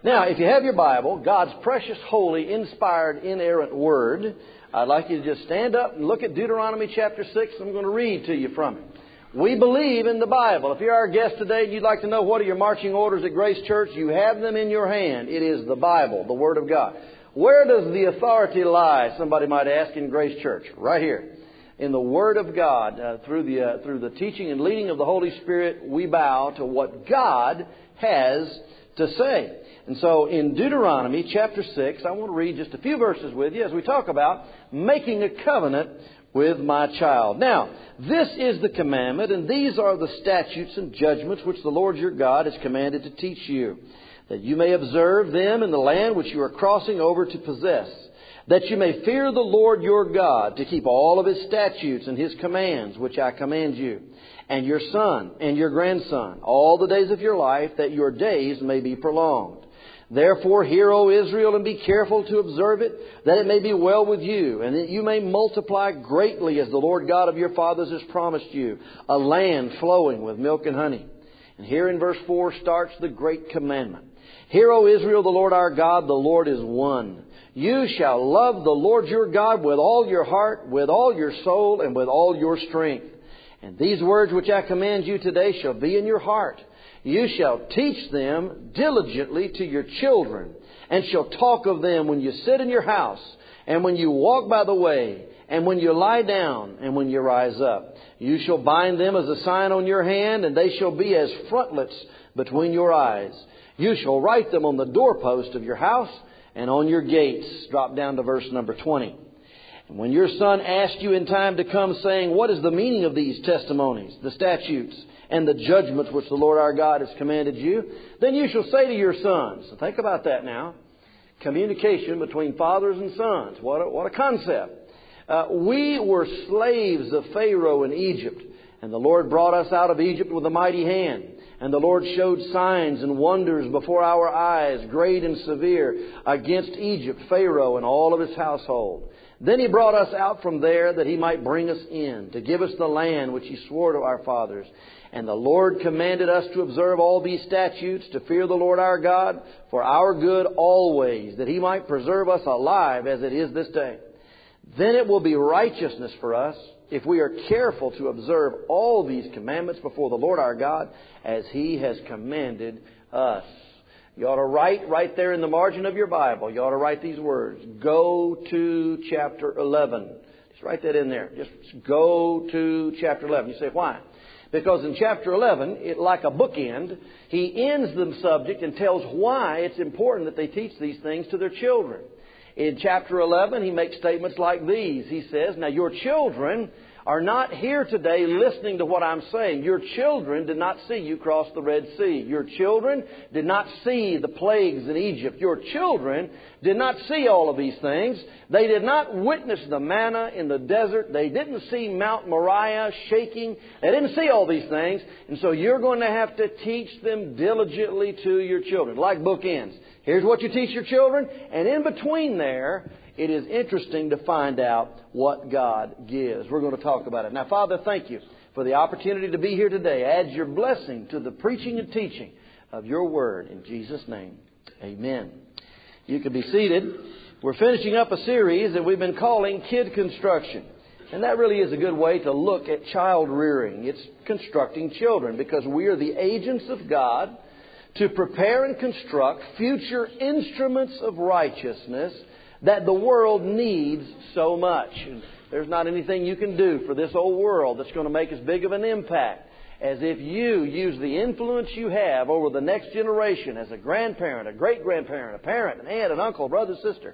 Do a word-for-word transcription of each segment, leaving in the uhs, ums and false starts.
Now, if you have your Bible, God's precious, holy, inspired, inerrant Word, I'd like you to just stand up and look at Deuteronomy chapter six. I'm going to read to you from it. We believe in the Bible. If you're our guest today and you'd like to know what are your marching orders at Grace Church, you have them in your hand. It is the Bible, the Word of God. Where does the authority lie, somebody might ask, in Grace Church? Right here. In the Word of God, uh, through the uh, through the teaching and leading of the Holy Spirit, we bow to what God has to say. And so in Deuteronomy chapter six, I want to read just a few verses with you as we talk about making a covenant with my child. Now, this is the commandment, and these are the statutes and judgments which the Lord your God has commanded to teach you, that you may observe them in the land which you are crossing over to possess, that you may fear the Lord your God, to keep all of His statutes and His commands which I command you, and your son and your grandson, all the days of your life, that your days may be prolonged. Therefore, hear, O Israel, and be careful to observe it, that it may be well with you, and that you may multiply greatly as the Lord God of your fathers has promised you, a land flowing with milk and honey. And here in verse four starts the great commandment. Hear, O Israel, the Lord our God, the Lord is one. You shall love the Lord your God with all your heart, with all your soul, and with all your strength. And these words which I command you today shall be in your heart. You shall teach them diligently to your children, and shall talk of them when you sit in your house, and when you walk by the way, and when you lie down, and when you rise up. You shall bind them as a sign on your hand, and they shall be as frontlets between your eyes. You shall write them on the doorpost of your house and on your gates. Drop down to verse number twenty. And when your son asks you in time to come, saying, what is the meaning of these testimonies, the statutes, and the judgments which the Lord our God has commanded you, then you shall say to your sons. So think about that now. Communication between fathers and sons. What a, what a concept. Uh, we were slaves of Pharaoh in Egypt, and the Lord brought us out of Egypt with a mighty hand. And the Lord showed signs and wonders before our eyes, great and severe, against Egypt, Pharaoh, and all of his household. Then He brought us out from there that He might bring us in, to give us the land which He swore to our fathers. And the Lord commanded us to observe all these statutes, to fear the Lord our God for our good always, that He might preserve us alive as it is this day. Then it will be righteousness for us if we are careful to observe all these commandments before the Lord our God as He has commanded us. You ought to write right there in the margin of your Bible, you ought to write these words. Go to chapter eleven. Just write that in there. Just go to chapter eleven. You say, why? Because in chapter eleven, it like a bookend, he ends the subject and tells why it's important that they teach these things to their children. In chapter eleven, he makes statements like these. He says, now your children are not here today listening to what I'm saying. Your children did not see you cross the Red Sea. Your children did not see the plagues in Egypt. Your children did not see all of these things. They did not witness the manna in the desert. They didn't see Mount Moriah shaking. They didn't see all these things. And so you're going to have to teach them diligently to your children, like bookends. Here's what you teach your children. And in between there, it is interesting to find out what God gives. We're going to talk about it. Now, Father, thank you for the opportunity to be here today. Add your blessing to the preaching and teaching of your word. In Jesus' name, amen. You can be seated. We're finishing up a series that we've been calling Kid Construction. And that really is a good way to look at child rearing. It's constructing children, because we are the agents of God to prepare and construct future instruments of righteousness that the world needs so much. And there's not anything you can do for this old world that's going to make as big of an impact as if you use the influence you have over the next generation as a grandparent, a great-grandparent, a parent, an aunt, an uncle, brother, sister.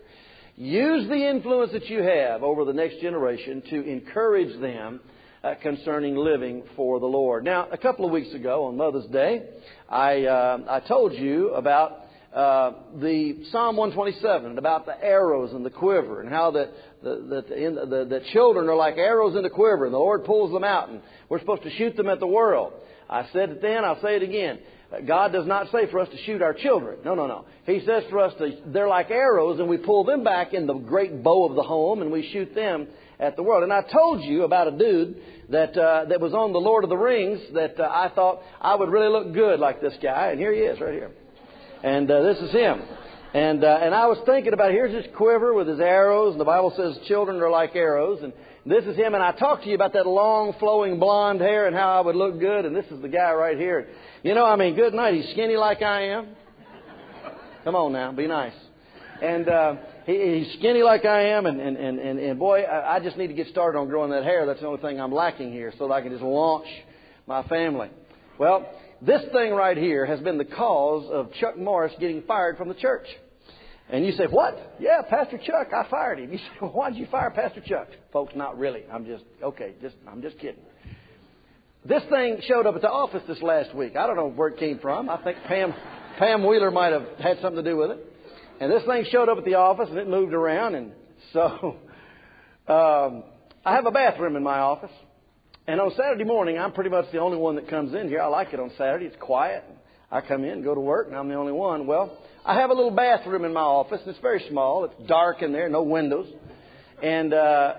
Use the influence that you have over the next generation to encourage them uh, concerning living for the Lord. Now, a couple of weeks ago on Mother's Day, I, uh, I told you about Uh, the Psalm one twenty-seven, about the arrows in the quiver, and how that the, the, the, the, the children are like arrows in the quiver, and the Lord pulls them out, and we're supposed to shoot them at the world. I said it then, I'll say it again. God does not say for us to shoot our children. No, no, no. He says for us to, they're like arrows, and we pull them back in the great bow of the home, and we shoot them at the world. And I told you about a dude that uh, that was on the Lord of the Rings that uh, I thought I would really look good like this guy, and here he is right here. And uh, this is him. And uh, and I was thinking about, here's this quiver with his arrows, and the Bible says children are like arrows. And this is him. And I talked to you about that long, flowing blonde hair and how I would look good. And this is the guy right here. You know, I mean, good night. He's skinny like I am. Come on now, be nice. And uh, he, he's skinny like I am. And, and, and, and, and boy, I, I just need to get started on growing that hair. That's the only thing I'm lacking here, so that I can just launch my family. Well, this thing right here has been the cause of Chuck Morris getting fired from the church. And you say, what? Yeah, Pastor Chuck, I fired him. You say, well, why did you fire Pastor Chuck? Folks, not really. I'm just, okay, just I'm just kidding. This thing showed up at the office this last week. I don't know where it came from. I think Pam Pam Wheeler might have had something to do with it. And this thing showed up at the office, and it moved around. And so um, I have a bathroom in my office. And on Saturday morning, I'm pretty much the only one that comes in here. I like it on Saturday. It's quiet. I come in, go to work, and I'm the only one. Well, I have a little bathroom in my office, and it's very small. It's dark in there, no windows. And uh,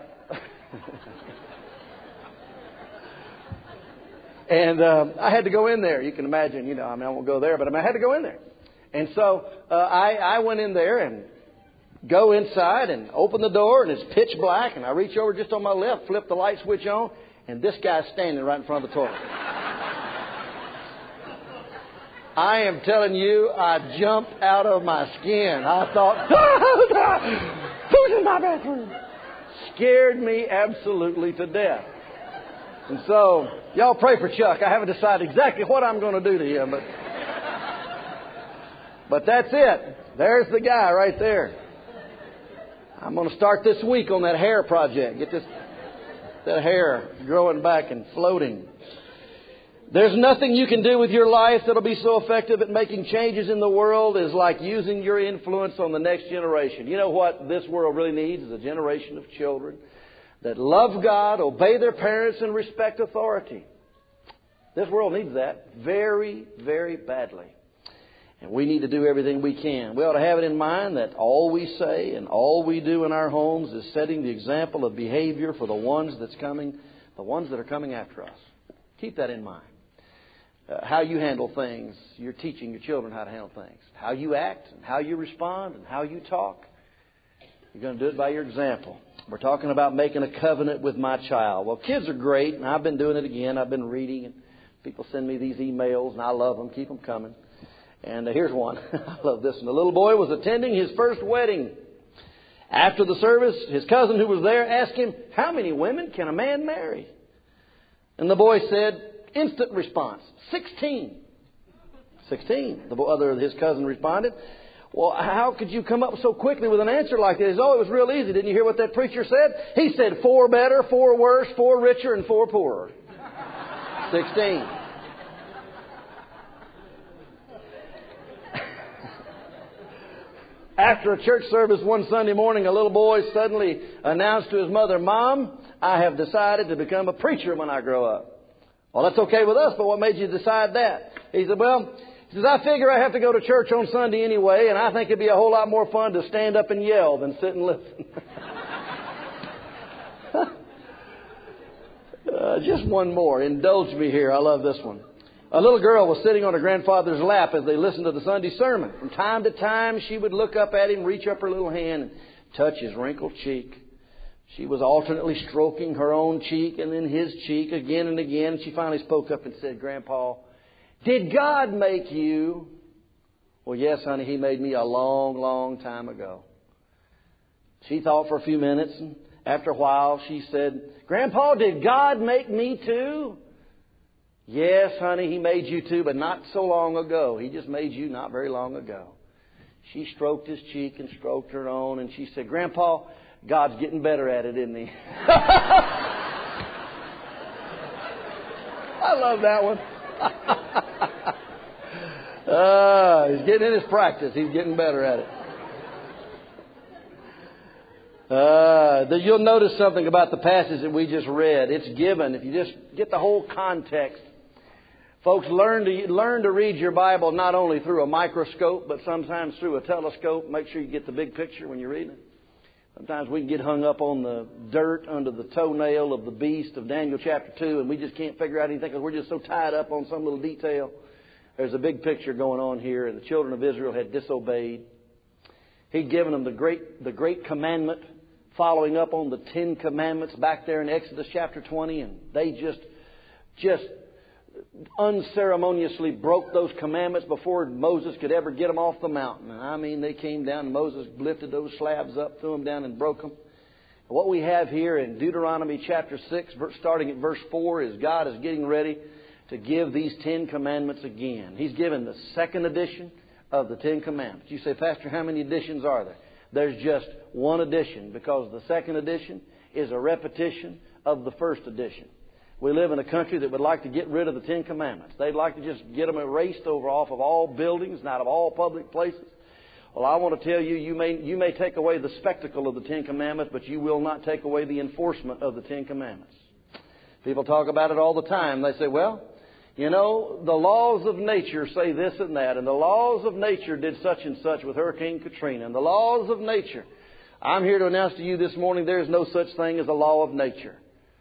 and uh, I had to go in there. You can imagine, you know, I mean, I won't go there, but I, mean, I had to go in there. And so uh, I, I went in there and go inside and open the door, and it's pitch black. And I reach over just on my left, flip the light switch on, and this guy's standing right in front of the toilet. I am telling you, I jumped out of my skin. I thought, who's in my bathroom? Scared me absolutely to death. And so, y'all pray for Chuck. I haven't decided exactly what I'm going to do to him, but but that's it. There's the guy right there. I'm going to start this week on that hair project. Get this that hair growing back and floating. There's nothing you can do with your life that'll be so effective at making changes in the world as like using your influence on the next generation. You know what this world really needs is a generation of children that love God, obey their parents, and respect authority. This world needs that very, very badly. And we need to do everything we can. We ought to have it in mind that all we say and all we do in our homes is setting the example of behavior for the ones that's coming, the ones that are coming after us. Keep that in mind. Uh, how you handle things, you're teaching your children how to handle things. How you act and how you respond and how you talk, you're going to do it by your example. We're talking about making a covenant with my child. Well, kids are great, and I've been doing it again. I've been reading, and people send me these emails, and I love them. Keep them coming. And uh, here's one. I love this one. A little boy was attending his first wedding. After the service, his cousin who was there asked him, how many women can a man marry? And the boy said, instant response, sixteen. sixteen. The other, his cousin responded, well, how could you come up so quickly with an answer like this? Oh, it was real easy. Didn't you hear what that preacher said? He said four better, four worse, four richer, and four poorer. sixteen. After a church service one Sunday morning, a little boy suddenly announced to his mother, Mom, I have decided to become a preacher when I grow up. Well, that's okay with us, but what made you decide that? He said, well, he says, I figure I have to go to church on Sunday anyway, and I think it'd be a whole lot more fun to stand up and yell than sit and listen. uh, just one more. Indulge me here. I love this one. A little girl was sitting on her grandfather's lap as they listened to the Sunday sermon. From time to time, she would look up at him, reach up her little hand, and touch his wrinkled cheek. She was alternately stroking her own cheek and then his cheek again and again. She finally spoke up and said, Grandpa, did God make you? Well, yes, honey, He made me a long, long time ago. She thought for a few minutes, and after a while she said, Grandpa, did God make me too? Yes, honey, He made you too, but not so long ago. He just made you not very long ago. She stroked his cheek and stroked her own, and she said, Grandpa, God's getting better at it, isn't He? I love that one. uh, he's getting in his practice. He's getting better at it. Uh, you'll notice something about the passage that we just read. It's given. If you just get the whole context. Folks, learn to learn to read your Bible not only through a microscope, but sometimes through a telescope. Make sure you get the big picture when you're reading it. Sometimes we can get hung up on the dirt under the toenail of the beast of Daniel chapter two, and we just can't figure out anything because we're just so tied up on some little detail. There's a big picture going on here, and the children of Israel had disobeyed. He'd given them the great, the great commandment, following up on the Ten Commandments back there in Exodus chapter twenty, and they just, just unceremoniously broke those commandments before Moses could ever get them off the mountain. And I mean, they came down, and Moses lifted those slabs up, threw them down, and broke them. What we have here in Deuteronomy chapter six, starting at verse four, is God is getting ready to give these Ten Commandments again. He's given the second edition of the Ten Commandments. You say, Pastor, how many editions are there? There's just one edition, because the second edition is a repetition of the first edition. We live in a country that would like to get rid of the Ten Commandments. They'd like to just get them erased over off of all buildings and out of all public places. Well, I want to tell you, you may, you may take away the spectacle of the Ten Commandments, but you will not take away the enforcement of the Ten Commandments. People talk about it all the time. They say, well, you know, the laws of nature say this and that, and the laws of nature did such and such with Hurricane Katrina, and the laws of nature. I'm here to announce to you this morning, there is no such thing as a law of nature.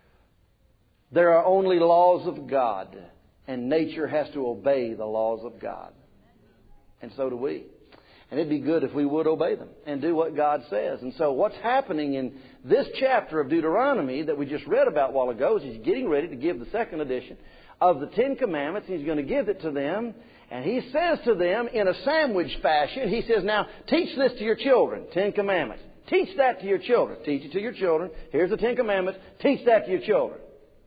There are only laws of God, and nature has to obey the laws of God. And so do we. And it'd be good if we would obey them and do what God says. And so what's happening in this chapter of Deuteronomy that we just read about a while ago is He's getting ready to give the second edition of the Ten Commandments. He's going to give it to them. And He says to them in a sandwich fashion, He says, now teach this to your children, Ten Commandments. Teach that to your children. Teach it to your children. Here's the Ten Commandments. Teach that to your children.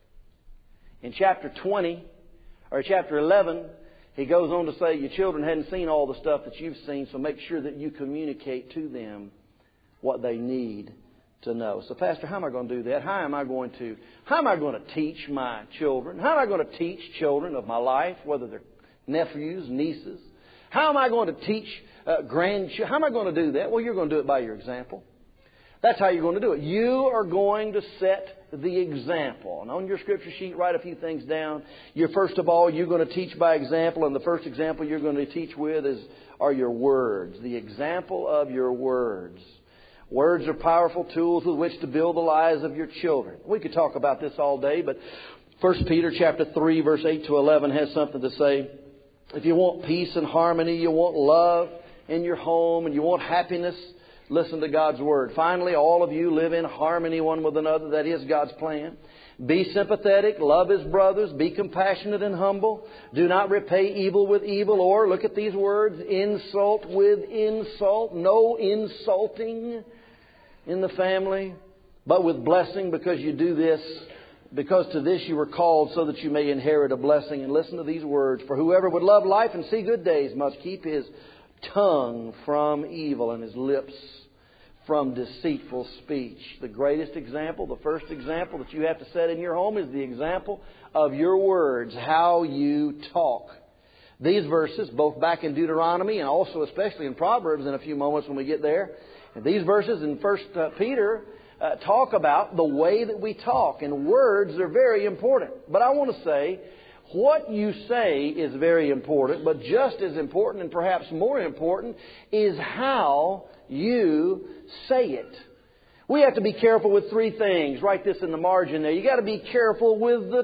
In chapter twenty, or chapter eleven, He goes on to say, your children hadn't seen all the stuff that you've seen, so make sure that you communicate to them what they need to know. So, Pastor, how am I going to do that? How am I going to, how am I going to teach my children? How am I going to teach children of my life, whether they're nephews, nieces? How am I going to teach uh, grandchildren? How am I going to do that? Well, you're going to do it by your example. That's how you're going to do it. You are going to set the example. And on your scripture sheet, write a few things down. You're, first of all, you're going to teach by example. And the first example you're going to teach with is are your words. The example of your words. Words are powerful tools with which to build the lives of your children. We could talk about this all day, but First Peter chapter three, verse eight to eleven has something to say. If you want peace and harmony, you want love in your home, and you want happiness, listen to God's Word. Finally, all of you live in harmony one with another. That is God's plan. Be sympathetic. Love His brothers. Be compassionate and humble. Do not repay evil with evil, or, look at these words, insult with insult. No insulting in the family, but with blessing, because you do this, because to this you were called, so that you may inherit a blessing. And listen to these words. For whoever would love life and see good days must keep his tongue from evil and his lips from deceitful speech. The greatest example, the first example that you have to set in your home is the example of your words, how you talk. These verses, both back in Deuteronomy and also especially in Proverbs in a few moments when we get there, and these verses in First Peter uh, talk about the way that we talk. And words are very important. But I want to say, what you say is very important, but just as important and perhaps more important is how you say it. We have to be careful with three things. Write this in the margin there. You got to be careful with the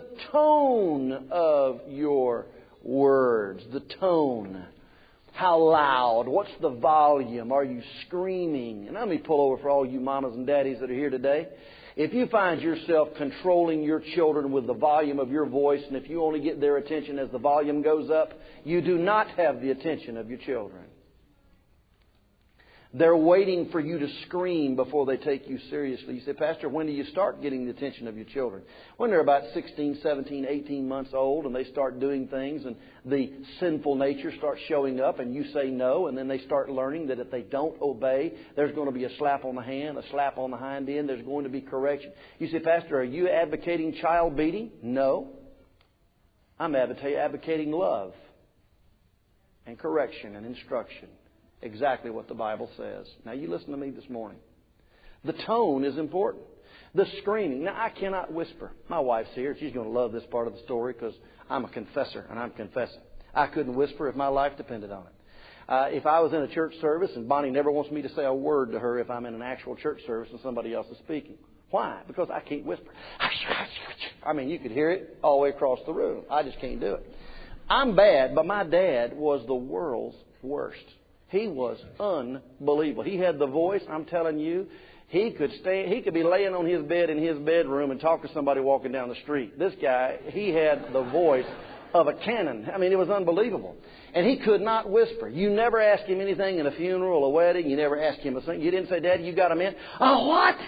tone of your words. The tone. How loud? What's the volume? Are you screaming? And let me pull over for all you mamas and daddies that are here today. If you find yourself controlling your children with the volume of your voice, and if you only get their attention as the volume goes up, you do not have the attention of your children. They're waiting for you to scream before they take you seriously. You say, Pastor, when do you start getting the attention of your children? When they're about sixteen, seventeen, eighteen months old and they start doing things and the sinful nature starts showing up and you say no, and then they start learning that if they don't obey, there's going to be a slap on the hand, a slap on the hind end, there's going to be correction. You say, Pastor, are you advocating child beating? No. I'm advocating love and correction and instruction. Exactly what the Bible says. Now you listen to me this morning. The tone is important. The screaming. Now I cannot whisper. My wife's here. She's going to love this part of the story because I'm a confessor and I'm confessing. I couldn't whisper if my life depended on it. Uh, if I was in a church service, and Bonnie never wants me to say a word to her if I'm in an actual church service and somebody else is speaking. Why? Because I can't whisper. I mean, you could hear it all the way across the room. I just can't do it. I'm bad, but my dad was the world's worst. He was unbelievable. He had the voice, I'm telling you, he could stand, he could be laying on his bed in his bedroom and talk to somebody walking down the street. This guy, he had the voice of a cannon. I mean, it was unbelievable. And he could not whisper. You never asked him anything in a funeral, a wedding. You never asked him a thing. You didn't say, Daddy, you got a man? Oh, what?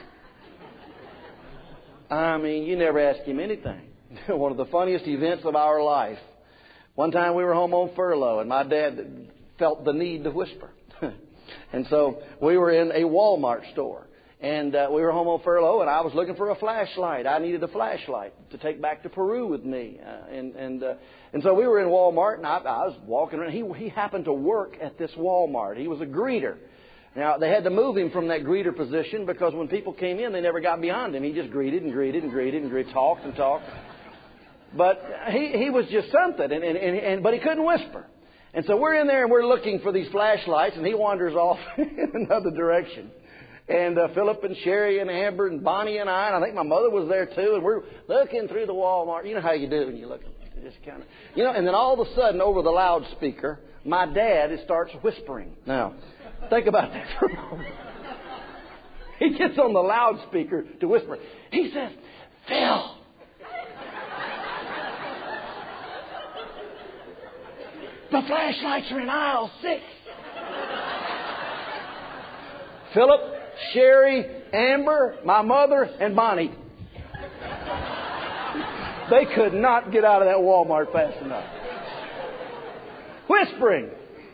I mean, you never asked him anything. One of the funniest events of our life. One time we were home on furlough, and my dad felt the need to whisper. And so we were in a Walmart store. And uh, we were home on furlough, and I was looking for a flashlight. I needed a flashlight to take back to Peru with me. Uh, and and uh, and so we were in Walmart, and I, I was walking around. He, he happened to work at this Walmart. He was a greeter. Now, they had to move him from that greeter position because when people came in, they never got beyond him. He just greeted and greeted and greeted and greeted, talked and talked. But he, he was just something, and, and, and, and but he couldn't whisper. And so we're in there, and we're looking for these flashlights, and he wanders off in another direction. And uh, Philip and Sherry and Amber and Bonnie and I, and I think my mother was there too, and we're looking through the Walmart. You know how you do when you look, just kind of, you know. And then all of a sudden, over the loudspeaker, my dad starts whispering. Now, think about that for a moment. He gets on the loudspeaker to whisper. He says, Phil, the flashlights are in aisle six. Philip, Sherry, Amber, my mother, and Bonnie. They could not get out of that Walmart fast enough. Whispering.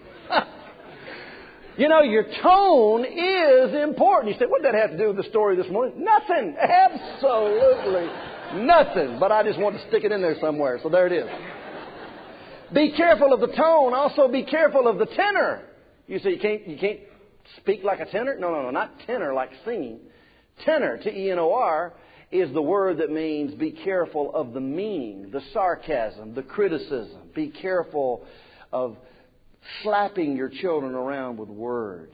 You know, your tone is important. You say, what did that have to do with the story this morning? Nothing. Absolutely nothing. But I just want to stick it in there somewhere. So there it is. Be careful of the tone. Also be careful of the tenor. You say you can't, you can't speak like a tenor? No, no, no. Not tenor like singing. Tenor, T E N O R, is the word that means be careful of the meaning, the sarcasm, the criticism. Be careful of slapping your children around with words.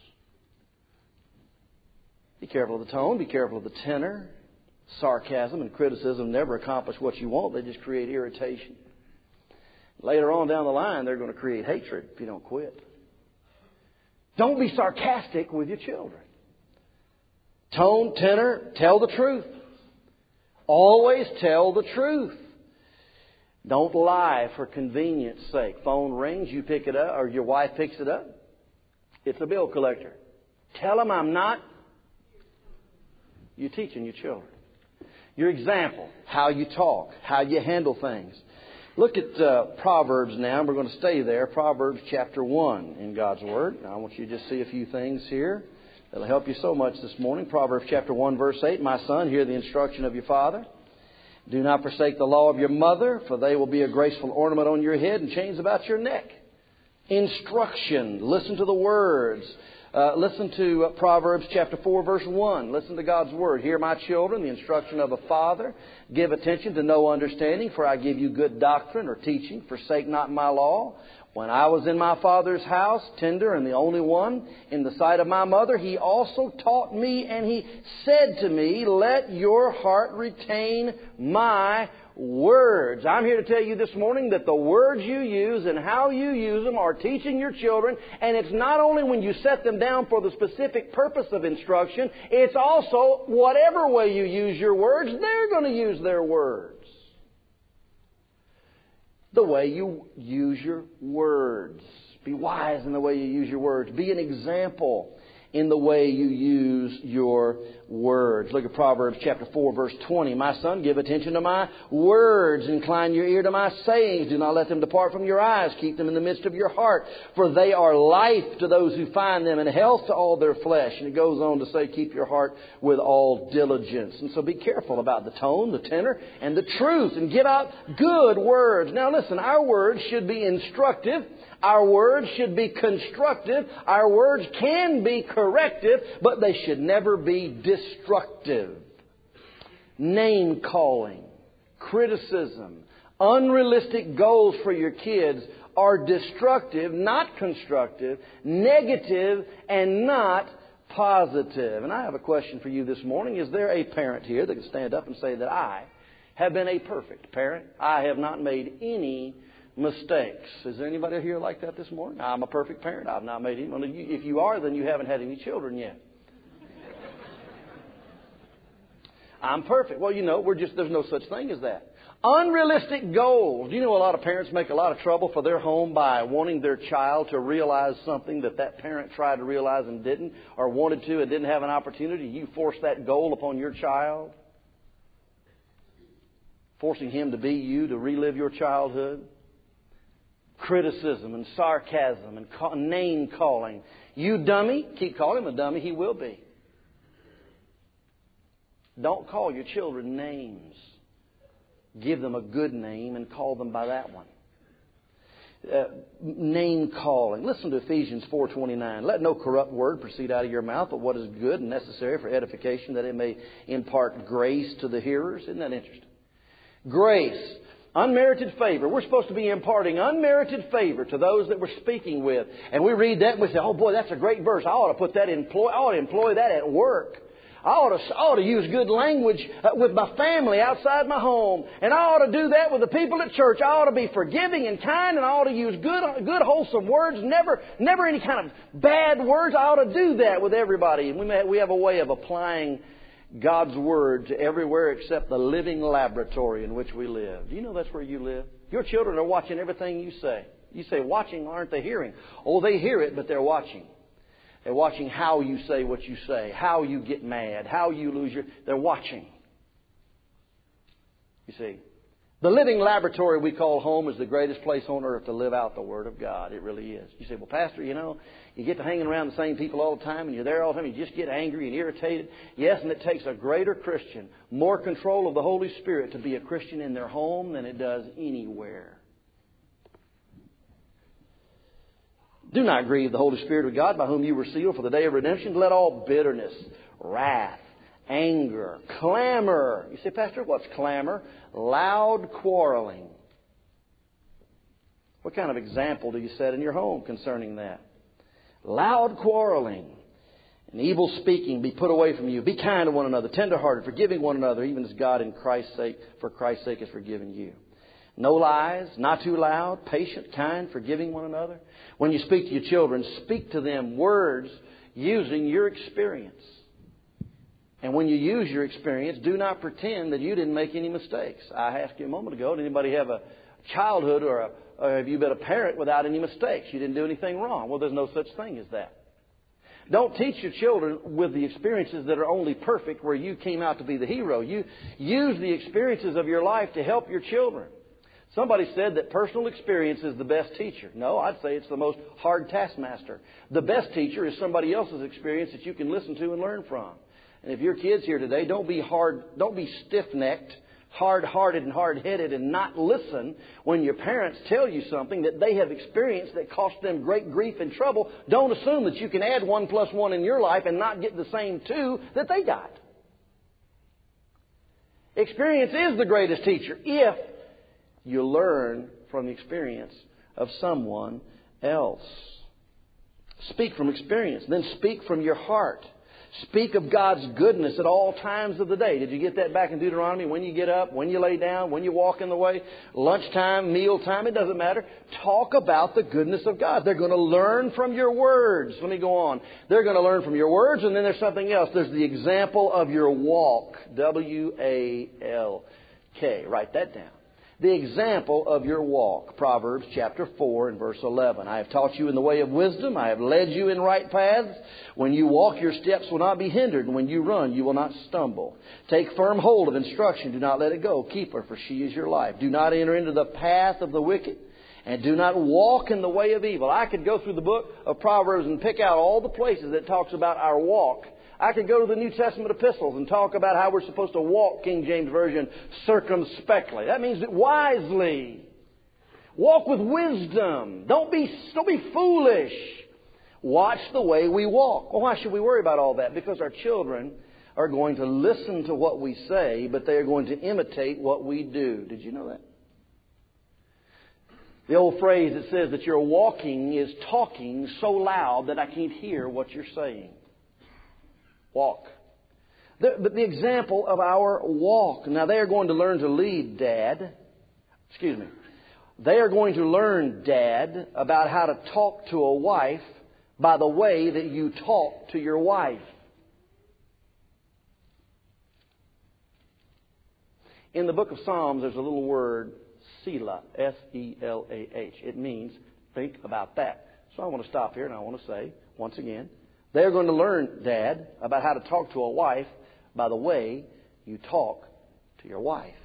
Be careful of the tone. Be careful of the tenor. Sarcasm and criticism never accomplish what you want. They just create irritation. Later on down the line, they're going to create hatred if you don't quit. Don't be sarcastic with your children. Tone, tenor, tell the truth. Always tell the truth. Don't lie for convenience sake. Phone rings, you pick it up, or your wife picks it up. It's a bill collector. Tell them I'm not. You're teaching your children. Your example, how you talk, how you handle things. Look at uh, Proverbs now. We're going to stay there. Proverbs chapter one in God's Word. Now, I want you to just see a few things here that'll help you so much this morning. Proverbs chapter one, verse eight. My son, hear the instruction of your father. Do not forsake the law of your mother, for they will be a graceful ornament on your head and chains about your neck. Instruction. Listen to the words. Uh, listen to uh, Proverbs chapter four, verse one. Listen to God's Word. Hear, my children, the instruction of a father. Give attention to no understanding, for I give you good doctrine or teaching. Forsake not my law. When I was in my father's house, tender and the only one in the sight of my mother, he also taught me, and he said to me, let your heart retain my words. I'm here to tell you this morning that the words you use and how you use them are teaching your children. And it's not only when you set them down for the specific purpose of instruction, it's also whatever way you use your words, they're going to use their words. The way you use your words. Be wise in the way you use your words. Be an example in the way you use your words. Look at Proverbs chapter four, verse twenty. My son, give attention to my words. Incline your ear to my sayings. Do not let them depart from your eyes. Keep them in the midst of your heart. For they are life to those who find them and health to all their flesh. And it goes on to say, keep your heart with all diligence. And so be careful about the tone, the tenor, and the truth. And give out good words. Now listen, our words should be instructive. Our words should be constructive. Our words can be corrective, but they should never be destructive. Name calling, criticism, unrealistic goals for your kids are destructive, not constructive, negative, and not positive. And I have a question for you this morning. Is there a parent here that can stand up and say that I have been a perfect parent? I have not made any mistakes. Is there anybody here like that this morning? I'm a perfect parent. I've not made any. Well, if you are, then you haven't had any children yet. I'm perfect. Well, you know, we're just, there's no such thing as that. Unrealistic goals. You know, a lot of parents make a lot of trouble for their home by wanting their child to realize something that that parent tried to realize and didn't, or wanted to and didn't have an opportunity. You force that goal upon your child, forcing him to be you, to relive your childhood. Criticism and sarcasm and call, name calling. You dummy, keep calling him a dummy, he will be. Don't call your children names. Give them a good name and call them by that one. Uh, name calling. Listen to Ephesians four twenty-nine. Let no corrupt word proceed out of your mouth, but what is good and necessary for edification, that it may impart grace to the hearers. Isn't that interesting? Grace. Unmerited favor. We're supposed to be imparting unmerited favor to those that we're speaking with. And we read that and we say, oh boy, that's a great verse. I ought to put that in, I ought to employ that at work. I ought to, I ought to use good language with my family outside my home. And I ought to do that with the people at church. I ought to be forgiving and kind, and I ought to use good, good wholesome words. Never, never any kind of bad words. I ought to do that with everybody. And we, may, we have a way of applying God's Word to everywhere except the living laboratory in which we live. Do you know that's where you live? Your children are watching everything you say. You say, watching, aren't they hearing? Oh, they hear it, but they're watching. They're watching how you say what you say, how you get mad, how you lose your... They're watching. You see, the living laboratory we call home is the greatest place on earth to live out the Word of God. It really is. You say, well, Pastor, you know, you get to hanging around the same people all the time and you're there all the time. You just get angry and irritated. Yes, and it takes a greater Christian, more control of the Holy Spirit to be a Christian in their home than it does anywhere. Do not grieve the Holy Spirit of God, by whom you were sealed for the day of redemption. Let all bitterness, wrath, anger, clamor. You say, Pastor, what's clamor? Loud quarreling. What kind of example do you set in your home concerning that? Loud quarreling and evil speaking be put away from you. Be kind to one another, tenderhearted, forgiving one another, even as God in Christ's sake, for Christ's sake has forgiven you. No lies, not too loud, patient, kind, forgiving one another. When you speak to your children, speak to them words using your experience. And when you use your experience, do not pretend that you didn't make any mistakes. I asked you a moment ago, did anybody have a childhood or, a, or have you been a parent without any mistakes? You didn't do anything wrong. Well, there's no such thing as that. Don't teach your children with the experiences that are only perfect where you came out to be the hero. You use the experiences of your life to help your children. Somebody said that personal experience is the best teacher. No, I'd say it's the most hard taskmaster. The best teacher is somebody else's experience that you can listen to and learn from. And if your kids here today, don't be hard, don't be stiff-necked, hard-hearted and hard-headed and not listen when your parents tell you something that they have experienced that cost them great grief and trouble. Don't assume that you can add one plus one in your life and not get the same two that they got. Experience is the greatest teacher if you learn from the experience of someone else. Speak from experience. Then speak from your heart. Speak of God's goodness at all times of the day. Did you get that back in Deuteronomy? When you get up, when you lay down, when you walk in the way, lunchtime, mealtime, it doesn't matter. Talk about the goodness of God. They're going to learn from your words. Let me go on. They're going to learn from your words, and then there's something else. There's the example of your walk. W A L K. Write that down. The example of your walk. Proverbs chapter four and verse eleven. I have taught you in the way of wisdom. I have led you in right paths. When you walk, your steps will not be hindered. And when you run, you will not stumble. Take firm hold of instruction. Do not let it go. Keep her, for she is your life. Do not enter into the path of the wicked, and do not walk in the way of evil. I could go through the book of Proverbs and pick out all the places that talks about our walk. I could go to the New Testament epistles and talk about how we're supposed to walk, King James Version, circumspectly. That means wisely. Walk with wisdom. Don't be, don't be foolish. Watch the way we walk. Well, why should we worry about all that? Because our children are going to listen to what we say, but they are going to imitate what we do. Did you know that? The old phrase that says that your walking is talking so loud that I can't hear what you're saying. Walk. The, but the example of our walk. Now, they are going to learn to lead, Dad. Excuse me. They are going to learn, Dad, about how to talk to a wife by the way that you talk to your wife. In the book of Psalms, there's a little word, Selah, S E L A H. It means, think about that. So I want to stop here and I want to say, once again, they're going to learn, Dad, about how to talk to a wife by the way you talk to your wife.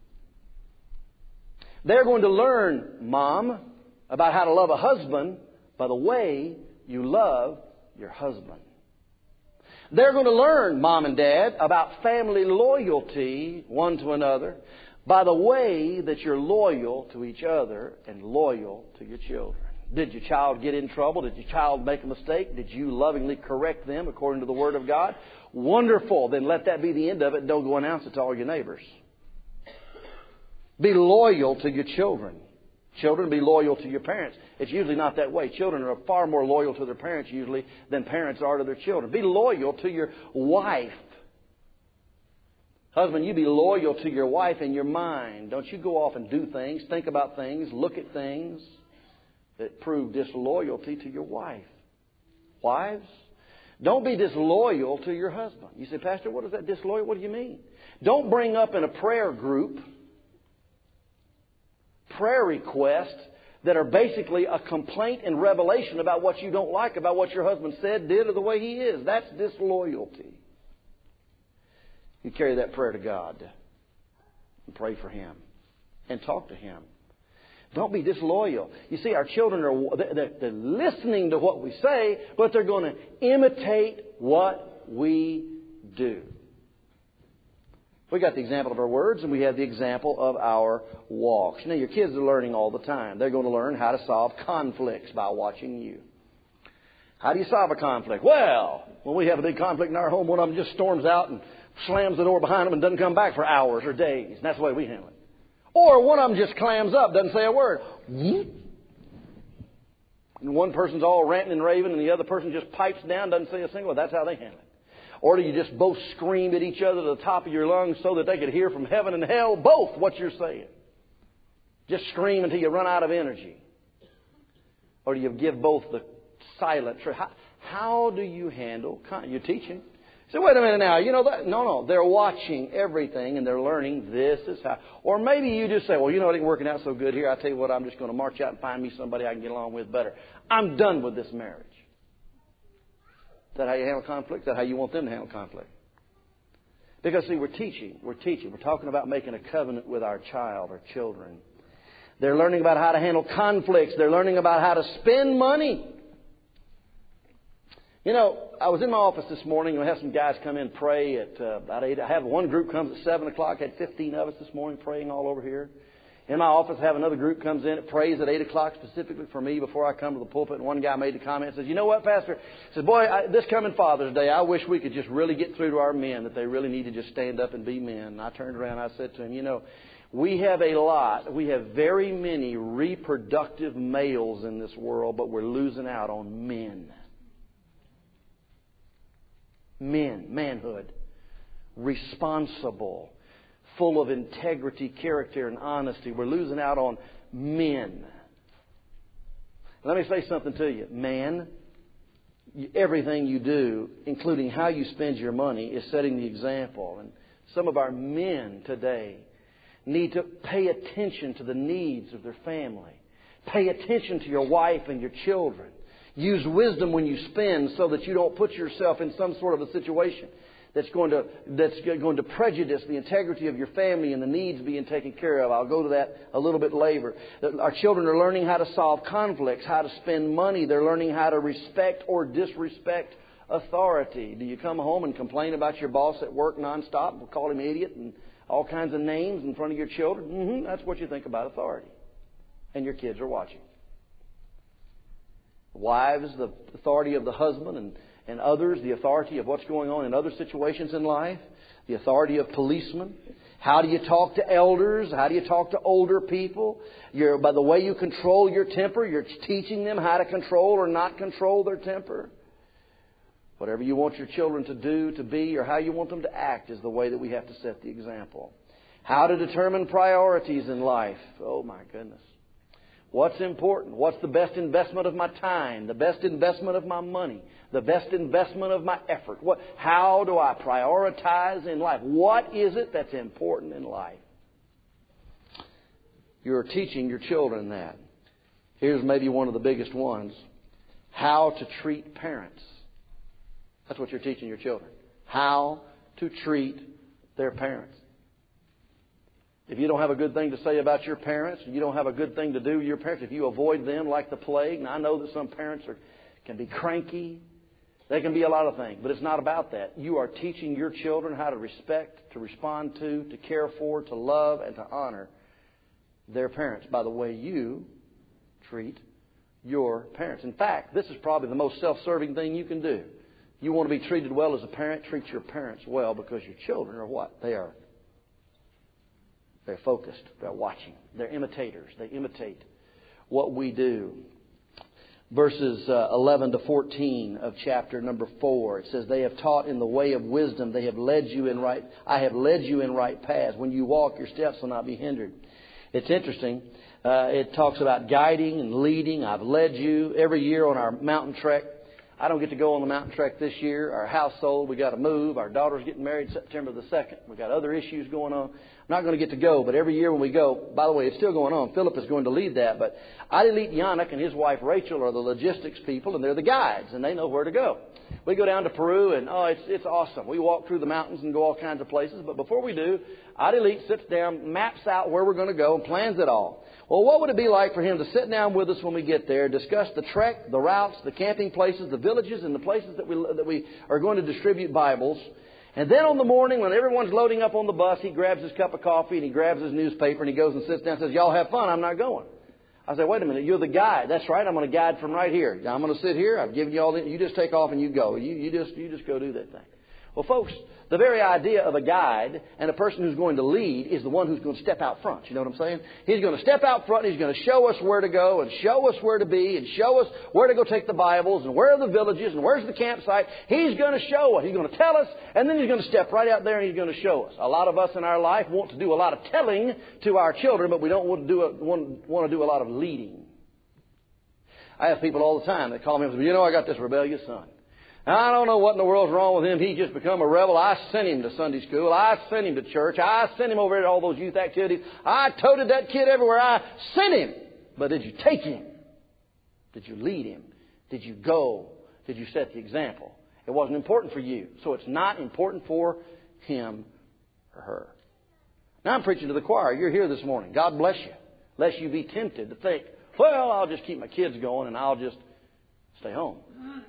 They're going to learn, Mom, about how to love a husband by the way you love your husband. They're going to learn, Mom and Dad, about family loyalty one to another by the way that you're loyal to each other and loyal to your children. Did your child get in trouble? Did your child make a mistake? Did you lovingly correct them according to the Word of God? Wonderful. Then let that be the end of it. Don't go announce it to all your neighbors. Be loyal to your children. Children, be loyal to your parents. It's usually not that way. Children are far more loyal to their parents usually than parents are to their children. Be loyal to your wife. Husband, you be loyal to your wife in your mind. Don't you go off and do things, think about things, look at things that prove disloyalty to your wife. Wives, don't be disloyal to your husband. You say, Pastor, what is that disloyal? What do you mean? Don't bring up in a prayer group prayer requests that are basically a complaint and revelation about what you don't like, about what your husband said, did, or the way he is. That's disloyalty. You carry that prayer to God and pray for him and talk to him. Don't be disloyal. You see, our children are they're, they're listening to what we say, but they're going to imitate what we do. We got the example of our words, and we have the example of our walks. Now, your kids are learning all the time. They're going to learn how to solve conflicts by watching you. How do you solve a conflict? Well, when we have a big conflict in our home, one of them just storms out and slams the door behind them and doesn't come back for hours or days. And that's the way we handle it. Or one of them just clams up, doesn't say a word. And one person's all ranting and raving, and the other person just pipes down, doesn't say a single word. That's how they handle it. Or do you just both scream at each other to the top of your lungs so that they could hear from heaven and hell both what you're saying? Just scream until you run out of energy. Or do you give both the silent truth? How, how do you handle... You're teaching. So wait a minute now. You know that? No, no. They're watching everything and they're learning this is how... Or maybe you just say, well, you know, it ain't working out so good here. I tell you what, I'm just going to march out and find me somebody I can get along with better. I'm done with this marriage. Is that how you handle conflict? Is that how you want them to handle conflict? Because, see, we're teaching. We're teaching. We're talking about making a covenant with our child, our children. They're learning about how to handle conflicts. They're learning about how to spend money. You know, I was in my office this morning and we had some guys come in and pray at uh, about eight. I have one group comes at seven o'clock. I had fifteen of us this morning praying all over here. In my office, I have another group comes in that prays at eight o'clock specifically for me before I come to the pulpit. And one guy made the comment and says, you know what, Pastor? He says, boy, I, this coming Father's Day, I wish we could just really get through to our men, that they really need to just stand up and be men. And I turned around and I said to him, you know, we have a lot, we have very many reproductive males in this world, but we're losing out on men. Men, manhood, responsible, full of integrity, character, and honesty. We're losing out on men. Let me say something to you. Man, everything you do, including how you spend your money, is setting the example. And some of our men today need to pay attention to the needs of their family. Pay attention to your wife and your children. Use wisdom when you spend so that you don't put yourself in some sort of a situation that's going to that's going to prejudice the integrity of your family and the needs being taken care of. I'll go to that a little bit later. Our children are learning how to solve conflicts, how to spend money. They're learning how to respect or disrespect authority. Do you come home and complain about your boss at work nonstop and call him idiot and all kinds of names in front of your children? Mm-hmm, that's what you think about authority. And your kids are watching. Wives, the authority of the husband, and, and others, the authority of what's going on in other situations in life, the authority of policemen. How do you talk to elders? How do you talk to older people? You're, by the way you control your temper, you're teaching them how to control or not control their temper. Whatever you want your children to do, to be, or how you want them to act is the way that we have to set the example. How to determine priorities in life. Oh, my goodness. What's important? What's the best investment of my time? The best investment of my money? The best investment of my effort? What? How do I prioritize in life? What is it that's important in life? You're teaching your children that. Here's maybe one of the biggest ones. How to treat parents. That's what you're teaching your children. How to treat their parents. If you don't have a good thing to say about your parents, you don't have a good thing to do with your parents, if you avoid them like the plague, and I know that some parents are, can be cranky, they can be a lot of things, but it's not about that. You are teaching your children how to respect, to respond to, to care for, to love, and to honor their parents by the way you treat your parents. In fact, this is probably the most self-serving thing you can do. You want to be treated well as a parent, treat your parents well, because your children are what? They are They're focused. They're watching. They're imitators. They imitate what we do. Verses uh, eleven to fourteen of chapter number four. It says, "They have taught in the way of wisdom. They have led you in right. I have led you in right paths. When you walk, your steps will not be hindered." It's interesting. Uh, it talks about guiding and leading. I've led you every year on our mountain trek. I don't get to go on the mountain trek this year. Our house sold. We got to move. Our daughter's getting married September the second. We got other issues going on. I'm not going to get to go, but every year when we go, by the way, it's still going on. Philip is going to lead that, but Adelit Yannick and his wife Rachel are the logistics people, and they're the guides, and they know where to go. We go down to Peru, and oh, it's it's awesome. We walk through the mountains and go all kinds of places, but before we do, Adelit sits down, maps out where we're going to go, and plans it all. Well, what would it be like for him to sit down with us when we get there, discuss the trek, the routes, the camping places, the villages, and the places that we that we are going to distribute Bibles? And then on the morning, when everyone's loading up on the bus, he grabs his cup of coffee and he grabs his newspaper and he goes and sits down and says, "Y'all have fun. I'm not going." I say, "Wait a minute. You're the guide." "That's right. I'm going to guide from right here. I'm going to sit here. I've given you all the, you just take off and you go. You, you just you just go do that thing." Well, folks, the very idea of a guide and a person who's going to lead is the one who's going to step out front. You know what I'm saying? He's going to step out front and he's going to show us where to go and show us where to be and show us where to go take the Bibles and where are the villages and where's the campsite. He's going to show us. He's going to tell us, and then he's going to step right out there and he's going to show us. A lot of us in our life want to do a lot of telling to our children, but we don't want to do a, want, want to do a lot of leading. I have people all the time that call me and say, "You know, I got this rebellious son. I don't know what in the world's wrong with him. He's just become a rebel. I sent him to Sunday school. I sent him to church. I sent him over to all those youth activities. I toted that kid everywhere. I sent him. But did you take him? Did you lead him? Did you go? Did you set the example?" It wasn't important for you, so it's not important for him or her. Now I'm preaching to the choir. You're here this morning. God bless you. Lest you be tempted to think, "Well, I'll just keep my kids going and I'll just stay home."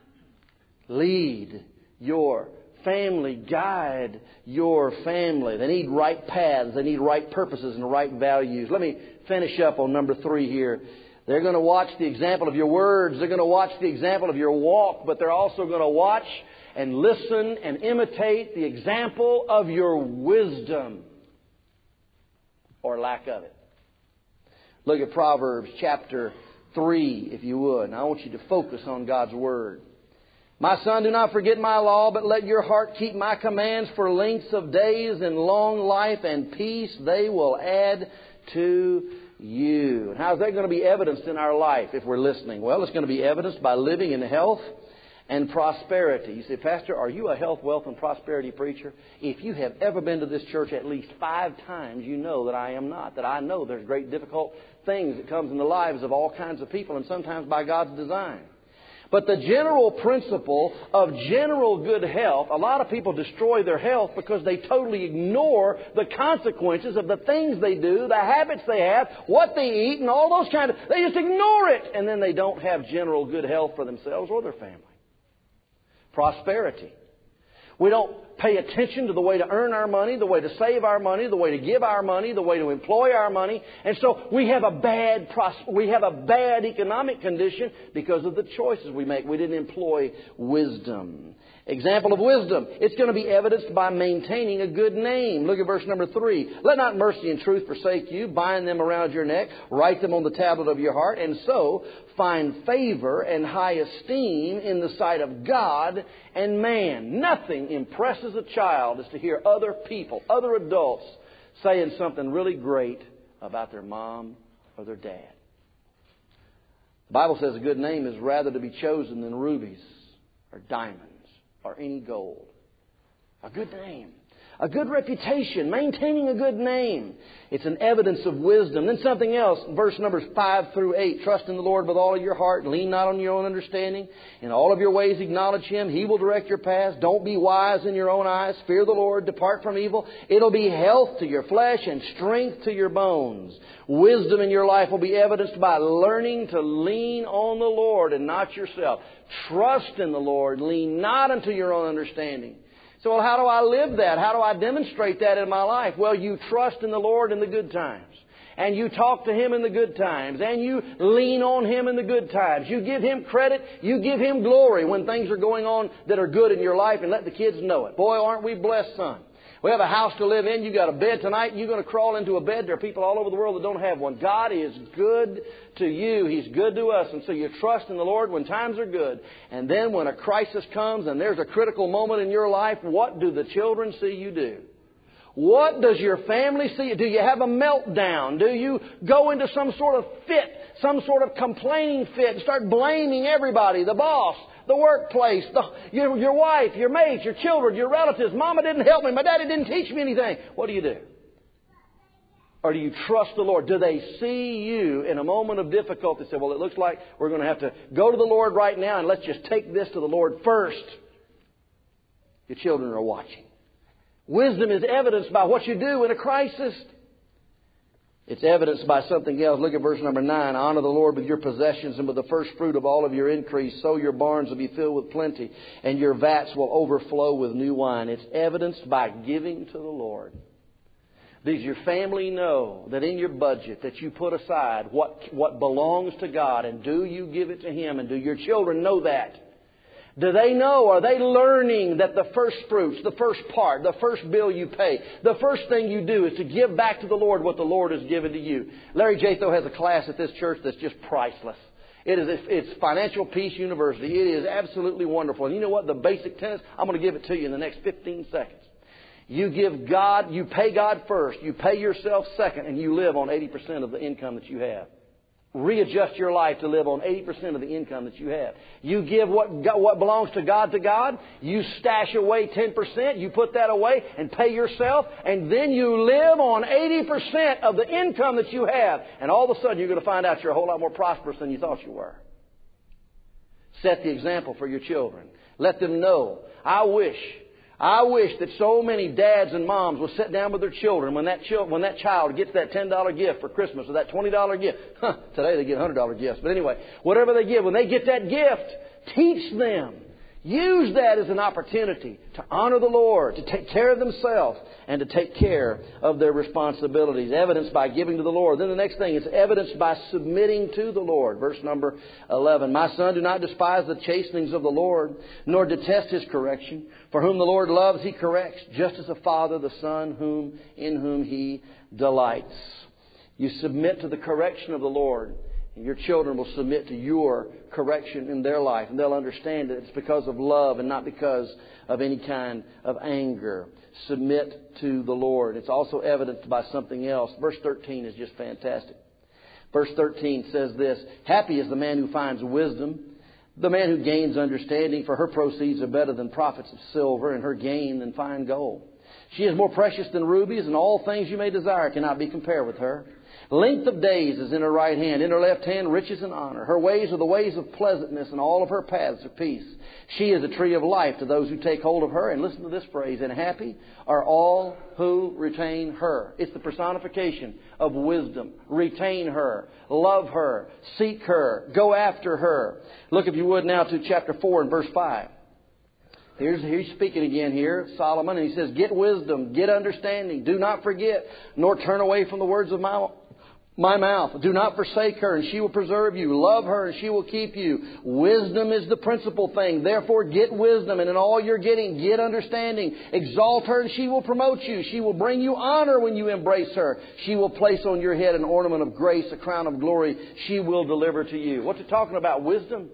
Lead your family. Guide your family. They need right paths. They need right purposes and right values. Let me finish up on number three here. They're going to watch the example of your words. They're going to watch the example of your walk. But they're also going to watch and listen and imitate the example of your wisdom or lack of it. Look at Proverbs chapter three, if you would. And I want you to focus on God's Word. "My son, do not forget my law, but let your heart keep my commands, for lengths of days and long life and peace they will add to you." And how is that going to be evidenced in our life if we're listening? Well, it's going to be evidenced by living in health and prosperity. You say, "Pastor, are you a health, wealth, and prosperity preacher?" If you have ever been to this church at least five times, you know that I am not. That I know there's great difficult things that comes in the lives of all kinds of people, and sometimes by God's design. But the general principle of general good health, a lot of people destroy their health because they totally ignore the consequences of the things they do, the habits they have, what they eat, and all those kind of... They just ignore it, and then they don't have general good health for themselves or their family. Prosperity. We don't pay attention to the way to earn our money, the way to save our money, the way to give our money, the way to employ our money. And so we have a bad pros- we have a bad economic condition because of the choices we make. We didn't employ wisdom. Example of wisdom. It's going to be evidenced by maintaining a good name. Look at verse number three. "Let not mercy and truth forsake you. Bind them around your neck. Write them on the tablet of your heart. And so find favor and high esteem in the sight of God and man." Nothing impresses a child as to hear other people, other adults, saying something really great about their mom or their dad. The Bible says a good name is rather to be chosen than rubies or diamonds or any gold. A good name. A good reputation. Maintaining a good name. It's an evidence of wisdom. Then something else. Verse numbers five through eight. Trust in the Lord with all of your heart. Lean not on your own understanding. In all of your ways acknowledge Him. He will direct your paths. Don't be wise in your own eyes. Fear the Lord. Depart from evil. It'll be health to your flesh and strength to your bones. Wisdom in your life will be evidenced by learning to lean on the Lord and not yourself. Trust in the Lord. Lean not unto your own understanding. So, well, how do I live that? How do I demonstrate that in my life? Well, you trust in the Lord in the good times. And you talk to Him in the good times. And you lean on Him in the good times. You give Him credit. You give Him glory when things are going on that are good in your life, and let the kids know it. Boy, aren't we blessed, son. We have a house to live in. You got a bed tonight. You're going to crawl into a bed. There are people all over the world that don't have one. God is good to you. He's good to us. And so you trust in the Lord when times are good. And then when a crisis comes and there's a critical moment in your life, what do the children see you do? What does your family see? Do you have a meltdown? Do you go into some sort of fit, some sort of complaining fit and start blaming everybody, the boss, the workplace, the, your, your wife, your mates, your children, your relatives? Mama didn't help me. My daddy didn't teach me anything. What do you do? Or do you trust the Lord? Do they see you in a moment of difficulty? Say, well, it looks like we're going to have to go to the Lord right now, and let's just take this to the Lord first. Your children are watching. Wisdom is evidenced by what you do in a crisis. It's evidenced by something else. Look at verse number nine. Honor the Lord with your possessions and with the first fruit of all of your increase. So your barns will be filled with plenty, and your vats will overflow with new wine. It's evidenced by giving to the Lord. Does your family know that in your budget that you put aside what, what belongs to God, and do you give it to Him? And do your children know that? Do they know, are they learning that the first fruits, the first part, the first bill you pay, the first thing you do is to give back to the Lord what the Lord has given to you? Larry Jatho has a class at this church that's just priceless. It is, it's Financial Peace University. It is absolutely wonderful. And you know what? The basic tenets, I'm going to give it to you in the next fifteen seconds. You give God, you pay God first, you pay yourself second, and you live on eighty percent of the income that you have. Readjust your life to live on eighty percent of the income that you have. You give what, what belongs to God to God. You stash away ten percent. You put that away and pay yourself. And then you live on eighty percent of the income that you have. And all of a sudden you're going to find out you're a whole lot more prosperous than you thought you were. Set the example for your children. Let them know. I wish... I wish that so many dads and moms would sit down with their children when that, chil- when that child gets that ten dollar gift for Christmas or that twenty dollar gift. Huh, today they get one hundred dollar gifts. But anyway, whatever they give, when they get that gift, teach them. Use that as an opportunity to honor the Lord, to take care of themselves, and to take care of their responsibilities. Evidenced by giving to the Lord. Then the next thing is evidenced by submitting to the Lord. Verse number eleven. My son, do not despise the chastenings of the Lord, nor detest His correction. For whom the Lord loves, He corrects, just as a father the son whom in whom He delights. You submit to the correction of the Lord. And your children will submit to your correction in their life. And they'll understand that it's because of love and not because of any kind of anger. Submit to the Lord. It's also evidenced by something else. Verse thirteen is just fantastic. Verse thirteen says this. Happy is the man who finds wisdom, the man who gains understanding, for her proceeds are better than profits of silver, and her gain than fine gold. She is more precious than rubies, and all things you may desire cannot be compared with her. Length of days is in her right hand, in her left hand riches and honor. Her ways are the ways of pleasantness, and all of her paths are peace. She is a tree of life to those who take hold of her. And listen to this phrase, and happy are all who retain her. It's the personification of wisdom. Retain her, love her, seek her, go after her. Look, if you would, now to chapter four and verse five. Here's, he's speaking again here, Solomon, and he says, get wisdom, get understanding. Do not forget, nor turn away from the words of my My mouth. Do not forsake her, and she will preserve you. Love her, and she will keep you. Wisdom is the principal thing. Therefore, get wisdom, and in all you're getting, get understanding. Exalt her, and she will promote you. She will bring you honor when you embrace her. She will place on your head an ornament of grace, a crown of glory. She will deliver to you. What's it talking about? Wisdom.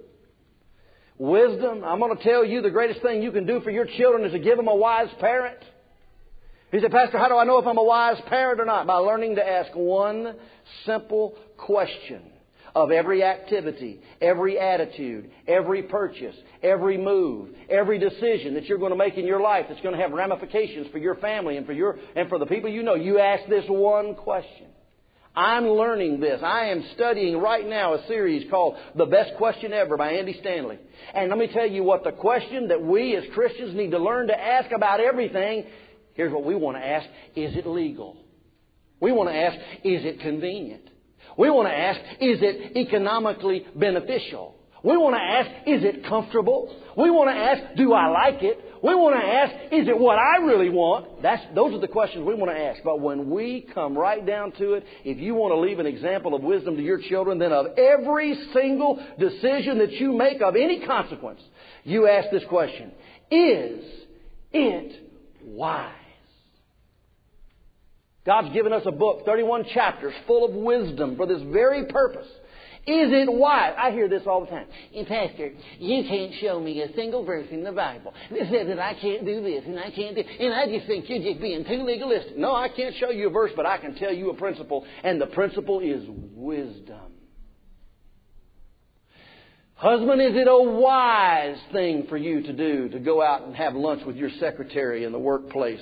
Wisdom. I'm going to tell you the greatest thing you can do for your children is to give them a wise parent. He said, Pastor, how do I know if I'm a wise parent or not? By learning to ask one simple question. of every activity, every attitude, every purchase, every move, every decision that you're going to make in your life that's going to have ramifications for your family and for your and for the people you know. You ask this one question. I'm learning this. I am studying right now a series called The Best Question Ever by Andy Stanley. And let me tell you what the question that we as Christians need to learn to ask about everything. Here's what we want to ask. Is it legal? We want to ask, is it convenient? We want to ask, is it economically beneficial? We want to ask, is it comfortable? We want to ask, do I like it? We want to ask, is it what I really want? That's, those are the questions we want to ask. But when we come right down to it, if you want to leave an example of wisdom to your children, then of every single decision that you make of any consequence, you ask this question, is it wise? God's given us a book, thirty-one chapters, full of wisdom for this very purpose. Is it wise? I hear this all the time. Pastor, you can't show me a single verse in the Bible that says that I can't do this and I can't do... And I just think you're just being too legalistic. No, I can't show you a verse, but I can tell you a principle. And the principle is wisdom. Husband, is it a wise thing for you to do to go out and have lunch with your secretary in the workplace?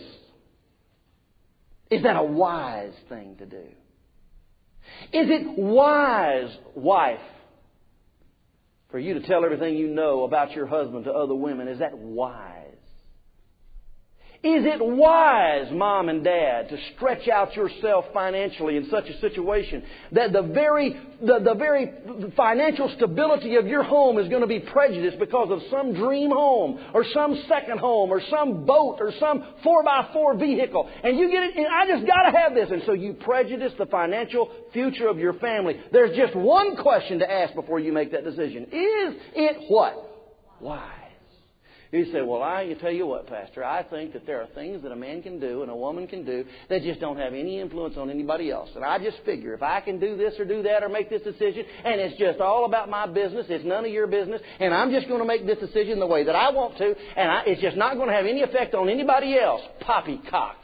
Is that a wise thing to do? Is it wise, wife, for you to tell everything you know about your husband to other women? Is that wise? Is it wise, mom and dad, to stretch out yourself financially in such a situation that the very, the, the very financial stability of your home is going to be prejudiced because of some dream home or some second home or some boat or some four by four vehicle? And you get it, and I just got to have this. And so you prejudice the financial future of your family. There's just one question to ask before you make that decision. Is it what? Wise. You say, well, I you tell you what, Pastor, I think that there are things that a man can do and a woman can do that just don't have any influence on anybody else. And I just figure if I can do this or do that or make this decision, and it's just all about my business, it's none of your business, and I'm just going to make this decision the way that I want to, and I, it's just not going to have any effect on anybody else. Poppycock.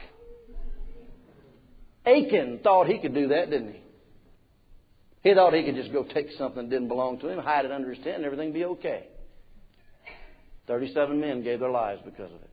Achan thought he could do that, didn't he? He thought he could just go take something that didn't belong to him, hide it under his tent, and everything would be okay. Thirty-seven men gave their lives because of it.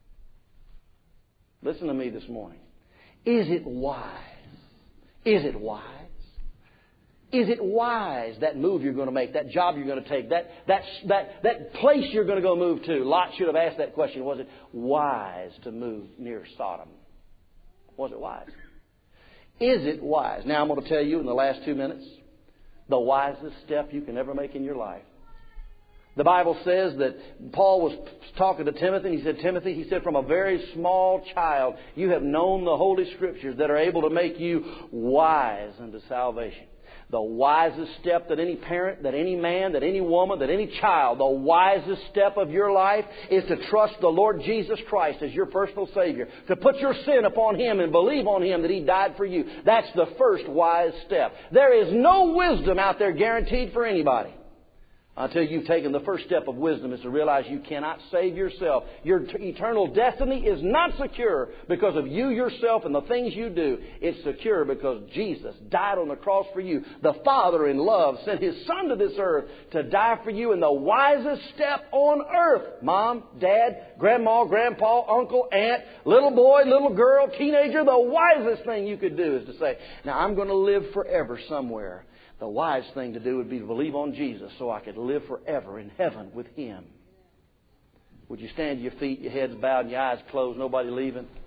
Listen to me this morning. Is it wise? Is it wise? Is it wise, that move you're going to make, that job you're going to take, that, that, that, that place you're going to go move to? Lot should have asked that question. Was it wise to move near Sodom? Was it wise? Is it wise? Now I'm going to tell you in the last two minutes the wisest step you can ever make in your life. The Bible says that Paul was talking to Timothy, and he said, Timothy, he said, from a very small child, you have known the Holy Scriptures that are able to make you wise unto salvation. The wisest step that any parent, that any man, that any woman, that any child, the wisest step of your life is to trust the Lord Jesus Christ as your personal Savior. To put your sin upon Him and believe on Him that He died for you. That's the first wise step. There is no wisdom out there guaranteed for anybody. Until you've taken the first step of wisdom is to realize you cannot save yourself. Your t- eternal destiny is not secure because of you yourself and the things you do. It's secure because Jesus died on the cross for you. The Father in love sent His Son to this earth to die for you in the wisest step on earth. Mom, Dad, Grandma, Grandpa, Uncle, Aunt, little boy, little girl, teenager. The wisest thing you could do is to say, now I'm going to live forever somewhere. The wise thing to do would be to believe on Jesus so I could live forever in heaven with Him. Would you stand to your feet, your heads bowed, and your eyes closed, nobody leaving?